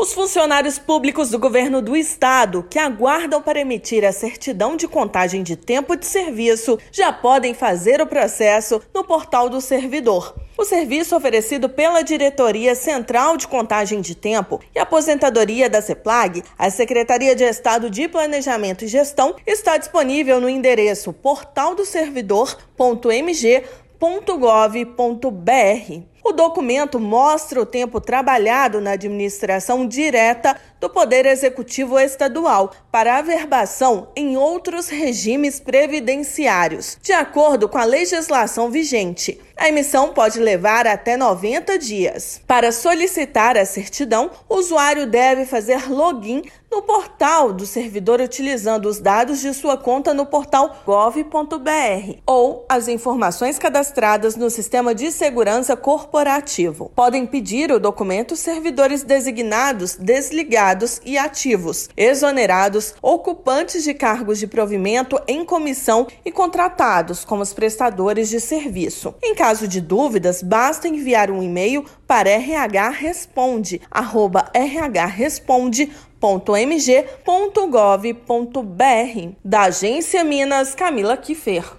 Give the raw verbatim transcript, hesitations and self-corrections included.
Os funcionários públicos do governo do estado que aguardam para emitir a certidão de contagem de tempo de serviço já podem fazer o processo no portal do servidor. O serviço oferecido pela Diretoria Central de Contagem de Tempo e Aposentadoria da CEPLAG, a Secretaria de Estado de Planejamento e Gestão, está disponível no endereço portal do servidor ponto m g ponto gov ponto b r. O documento mostra o tempo trabalhado na administração direta do Poder Executivo Estadual para averbação em outros regimes previdenciários, de acordo com a legislação vigente. A emissão pode levar até noventa dias. Para solicitar a certidão, o usuário deve fazer login no portal do servidor utilizando os dados de sua conta no portal gov ponto b r ou as informações cadastradas no Sistema de Segurança Corporativo. Podem pedir o documento servidores designados, desligados e ativos, exonerados, ocupantes de cargos de provimento em comissão e contratados como os prestadores de serviço. Em caso de dúvidas, basta enviar um e-mail para r h responde arroba r h responde ponto m g ponto gov ponto b r. Da Agência Minas, Camila Kiffer.